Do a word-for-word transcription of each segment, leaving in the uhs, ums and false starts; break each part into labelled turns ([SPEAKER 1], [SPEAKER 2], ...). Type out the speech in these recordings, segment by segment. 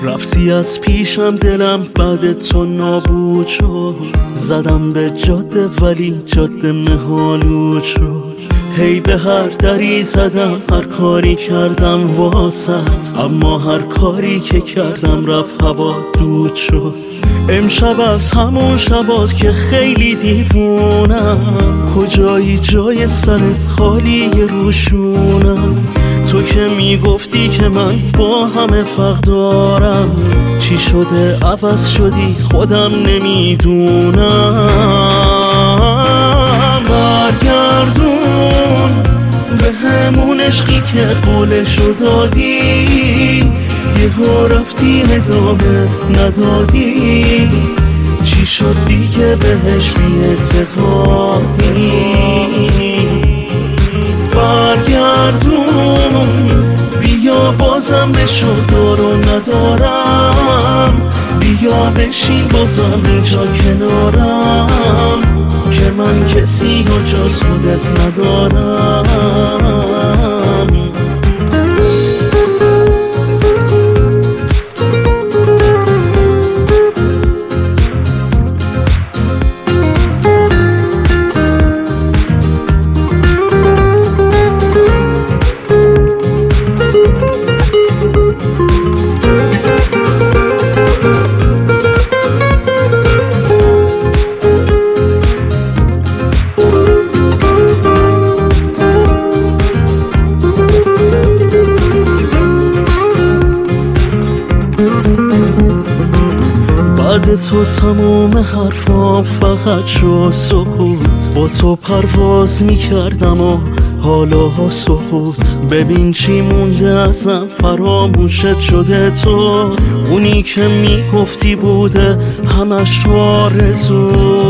[SPEAKER 1] رفتی از پیشم، دلم بعد تو نابود شد. زدم به جاده ولی جاده مهالود شد. هی به هر دری زدم، هر کاری کردم واسط، اما هر کاری که کردم رفت هوا دود شد. امشب از همون شبات که خیلی دیوونم، کجایی جای سرت خالی روشونم. تو که میگفتی که من با همه فرق دارم، چی شده عوض شدی خودم نمیدونم. برگردون به همون عشقی که قولشو دادی، یهو رفتی ادامه ندادی. چی شد دیگه بهش بی اعتقادی؟ برگردون بیا بازم بشو دارو ندارم، بیا بشین بازم اینجا کنارم، که من کسی و جز خودت ندارم. بعد تو تموم حرفام فقط شو سکوت. با تو پرواز میکردم و حالا سقوط. ببین چی مونده ازم، فراموشت شده تو. اونی که میگفتی بوده همش آرزو.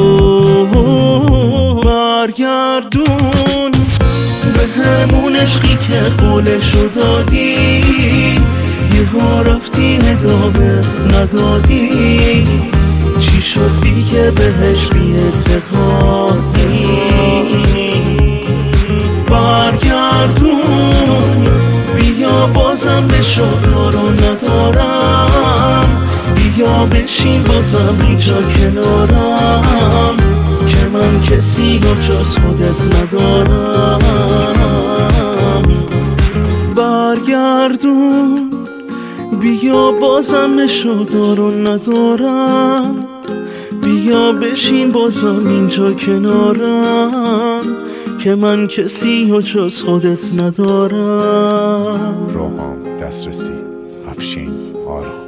[SPEAKER 1] برگردون به همون عشقی که قولشو دادی، یهو رفتی ادامه ندادی. چی شد دیگه بهش بی اعتقادی؟ برگردون بیا بازم بشو دارو ندارم، بیا بشین بازم اینجا کنارم، که من کسی و جز خودت ندارم. برگردون بیا بازم بشو دارو ندارم، بیا بشین بازم اینجا کنارم، که من کسی و جز خودت ندارم.
[SPEAKER 2] روحام دسترسی افشین آرام.